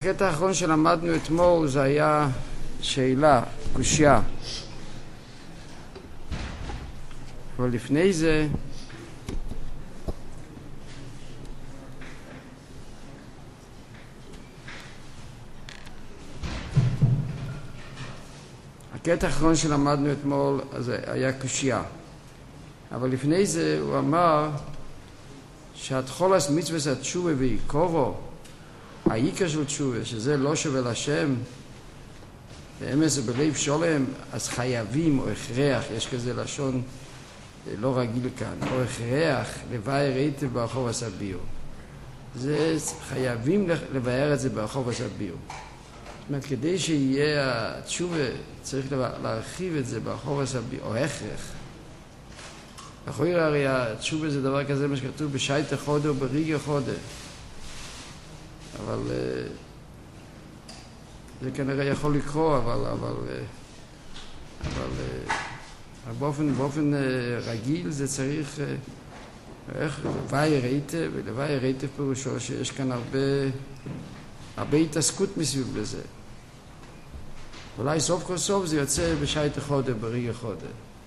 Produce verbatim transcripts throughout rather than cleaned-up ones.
הקטע האחרון שלמדנו אתמול זה היה שאלה, קושיה. אבל לפני זה הקטע האחרון שלמדנו אתמול זה היה קושיה. אבל לפני זה הוא אמר שהתחולת מצוות התשובה ועיקרו העיקר של תשובה, שזה לא שווה לשם, ואמס זה בלב שולם, אז חייבים או הכרח, יש כזה לשון לא רגיל כאן, או הכרח לבאר היטב ברחוב הסביר. זה חייבים לבאר את זה ברחוב הסביר. זאת אומרת, כדי שיהיה התשובה, צריך להרחיב את זה ברחוב הסביר, או הכרח. אחרי הרי התשובה זה דבר כזה, מה שכתוב בשייט החודה או בריג החודה. אבל זה כנראה יכול לקרוא, אבל אבל אבל באופן באופן רגיל זה צריך איך לבאר היטב, ולבאר היטב פירושו שיש כאן הרבה הרבה התעסקות מסביב לזה. אולי סוף כל סוף זה יוצא בשייט החודה, בריג החודה.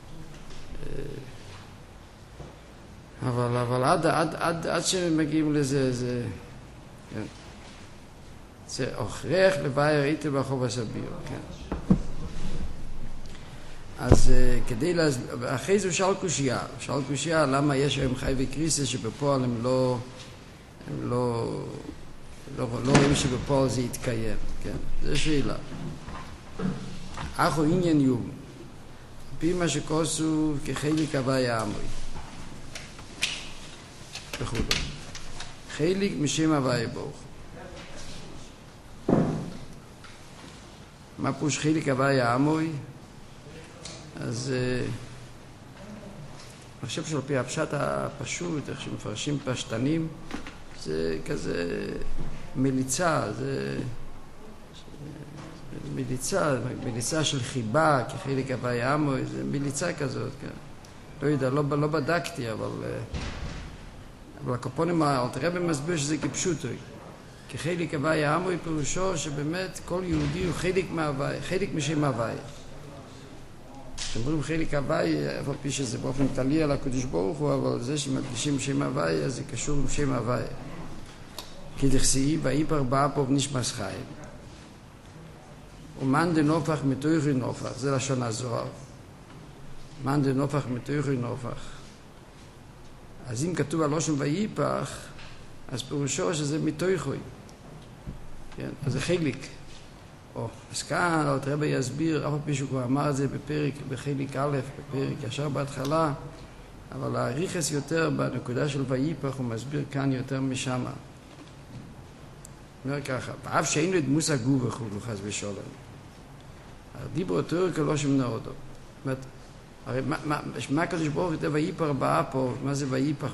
אבל אבל עד עד עד עד שמגיעים לזה זה כן. זה הוכרח לבאר היטב ברחוב הסביר, כן. אז כדי להסביר, אחרי זה הוא שאל קושיה, הוא שאל קושיה למה יש היום חי וקריסס שבפועל הם לא, הם לא, לא, לא רואים שבפועל זה יתקיים, כן. זו שאלה. אחו עניין יום, פי מה שכוסו כחלק הוויה אמרי. וכו'. חלק משם הוויה ברוך. מה פוש חילק הוויה אמוי? אז אני חושב שעל פי הפשט הפשוט, איך שמפרשים פשטנים, זה כזה מליצה, זה מליצה, מליצה של חיבה, כחילק הוויה אמוי, זה מליצה כזאת, כן. לא יודע, לא, לא בדקתי, אבל אבל הקופונים האלתרבה מסביר שזה כפשוטו. כחלק הוויה אמוי פירושו שבאמת כל יהודי הוא חלק מהוויה, חלק משם הוויה. כשאומרים חלק הוויה, אבל פי שזה באופן כללי על הקדוש ברוך הוא, אבל זה שמדגישים שם הוויה, זה קשור עם שם הוויה. כי דכסי, ואיפר באפו ונשמס חיים. ומאן דנופח מתויכי נופח, זה לשון הזוהר. מאן דנופח מתויכי נופח. אז אם כתוב על לשון ואיפך, אז פירושו שזה מתויכוי. כן, אז זה חלק. או, אז כאן, עוד רבי יסביר, אף פי שהוא כבר אמר את זה בפרק, בחלק א', בפרק ישר בהתחלה, אבל הריחס יותר בנקודה של ואיפך, הוא מסביר כאן יותר משמה. אומר ככה, ואף שאין לו את דמוס הגוף וכו' חס ושולם. דיברו יותר כלא שמנה אותו. זאת אומרת, הרי מה, מה, מה הקדוש ברוך הוא ואיפך באה פה, מה זה ואיפך?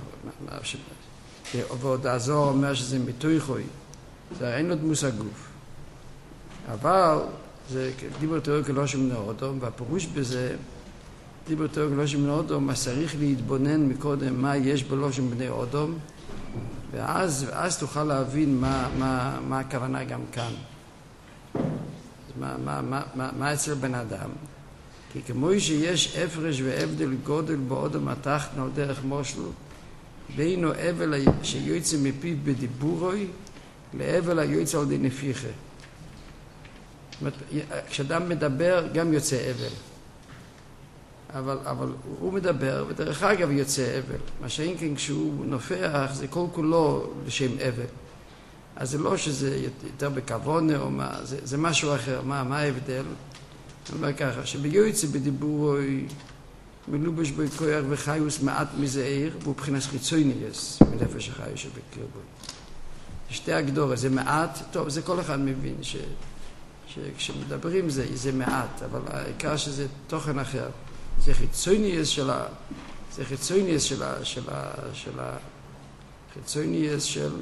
ועוד הזוהר אומר שזה מתויכוי. זה אין לו דמוס הגוף. אבל זה דיבר תיאור כלושם בני אודום, והפירוש בזה, דיבר תיאור כלושם בני אודום, מה צריך להתבונן מקודם מה יש בלושם בני אודום, ואז, ואז תוכל להבין מה, מה, מה הכוונה גם כאן. מה, מה, מה, מה, מה אצל בן אדם? כי כמו שיש הפרש והבדל גודל באודום התחתנו דרך מושלו, בינו אבל שיוצא מפיו בדיבורוי, לאבל היוצא על די נפיחה. זאת אומרת, כשאדם מדבר גם יוצא אבל. אבל, אבל הוא מדבר, ודרך אגב יוצא אבל. מה שאין כן כשהוא נופח, זה כל כולו לשם אבל. אז זה לא שזה יותר בכוונה או מה, זה, זה משהו אחר. מה, מה ההבדל? אני אומר ככה, שביוצא בדיבורוי, מלובש בו כוח וחיוס מעט מזעיר, והוא מבחינת חיצוניוס, מנפש החי שבקרבו. שתי הגדורת, זה מעט, טוב, זה כל אחד מבין ש, שכשמדברים זה, זה מעט, אבל העיקר שזה תוכן אחר. זה חיצוניוס של ה... זה חיצוניוס של ה... של ה... של ה... חיצוניוס של...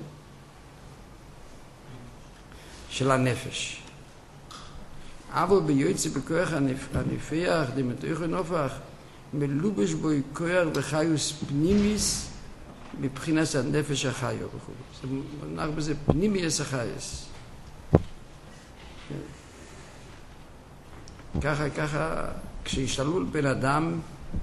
של הנפש. אבל ביוצא בכוח הנפיח, דמתוך ונופח, מלובש בו כוח וחיוס פנימיס, מבחינת הנפש החיו וכו'. זה מונח בזה פנימיוס החייס. ככה, ככה, כשישאלו בן אדם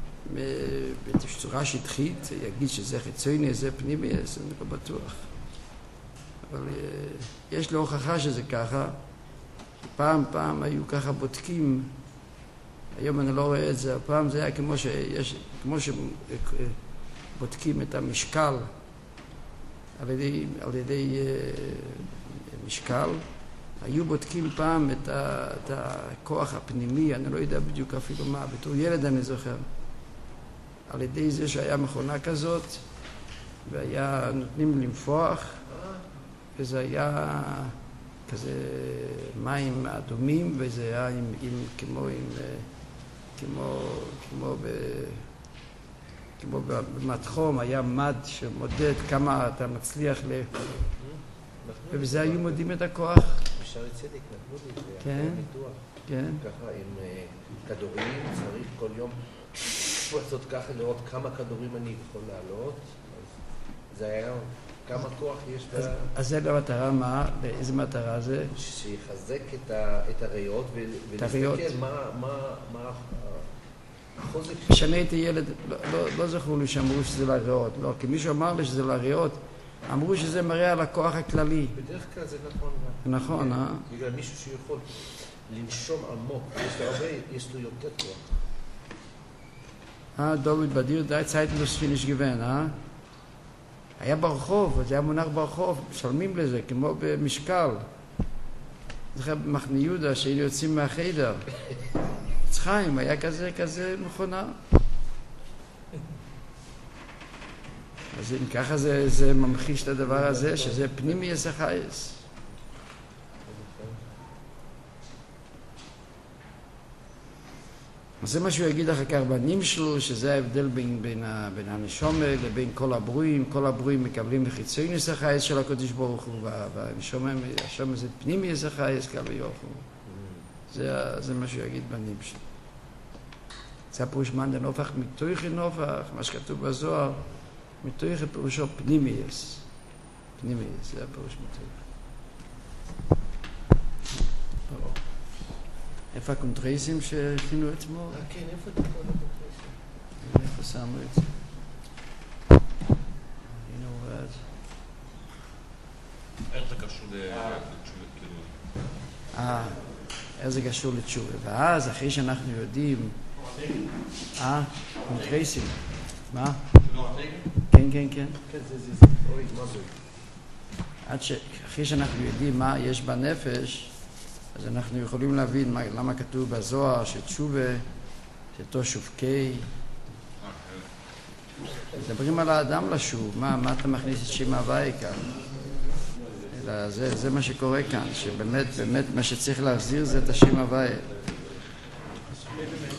בצורה שטחית, יגיד שזה חיצוני, זה פנימי, זה לא בטוח. אבל יש לו הוכחה שזה ככה. פעם, פעם היו ככה בודקים, היום אני לא רואה את זה, הפעם זה היה כמו שיש, כמו שבודקים את המשקל על ידי, על ידי משקל, היו בודקים פעם את, ה, את הכוח הפנימי, אני לא יודע בדיוק אפילו מה, בתור ילד אני זוכר, על ידי זה שהיה מכונה כזאת, והיה נותנים לנפוח, וזה היה כזה מים אדומים, וזה היה עם, עם, כמו, עם, כמו, כמו, ב, כמו במתחום, היה מד שמודד כמה אתה מצליח ל... ובזה היו מודדים את הכוח. בשערי צדק נתנו לי את זה, כן, ניתוח. כן. ככה עם כדורים, צריך כל יום לעשות ככה, לראות כמה כדורים אני יכול לעלות. זה היה כמה כוח יש ב... אז זה למטרה מה? לאיזה מטרה זה? שיחזק את הריאות ולהסתכל מה החוזק. כשאני הייתי ילד, לא זכרו לי שאמרו שזה לריאות, לא, כי מישהו אמר לי שזה לריאות, אמרו שזה מראה על הכוח הכללי. בדרך כלל זה נכון. נכון, אה? בגלל מישהו שיכול לנשום עמוק, יש לו הרבה, יש לו יותר כוח. אה, דוד בדיר די צייטלוס פיניש גוון, אה? היה ברחוב, זה היה מונח ברחוב, משלמים לזה, כמו במשקל. זוכר במחנה יהודה, שהיינו יוצאים מהחדר. צחיים, היה כזה, כזה מכונה. אז אם ככה זה, זה ממחיש את הדבר הזה, שזה פנימי יסחייס. אז זה מה שהוא יגיד אחר כך בנים שלו, שזה ההבדל בין, בין, בין הנשומה לבין כל הברואים. כל הברואים מקבלים מחיצוי יסחייס של הקדוש ברוך הוא, והנשומה, השומע זה פנימי יסחייס כביכול. זה, זה מה שהוא יגיד בנים שלו. זה הפירוש מן דנופח מתוכי נופח, מה שכתוב בזוהר, מתוכי פירושו פנימייס. פנימייס, זה הפירוש מתוכי. איפה הקונטרייסים שהכינו אתמול? אה, כן, איפה אתה כל הקונטרייסים? איפה שמו את זה? הנה הוא רואה את זה. איך זה קשור לתשובה, כאילו? אה, איך זה קשור לתשובה. ואז, אחרי שאנחנו יודעים... אה, קונטרייסים. מה? כן, כן, כן. כן, זה, זה, זה. אוי, מה זה? עד ש... אחרי שאנחנו יודעים מה יש בנפש, אז אנחנו יכולים להבין מה, למה כתוב בזוהר שתשובה, שתושוב קי. מדברים על האדם לשוב, מה, מה אתה מכניס את שם הוואי כאן? אלא זה, זה מה שקורה כאן, שבאמת, באמת מה שצריך להחזיר זה את השם הוואי.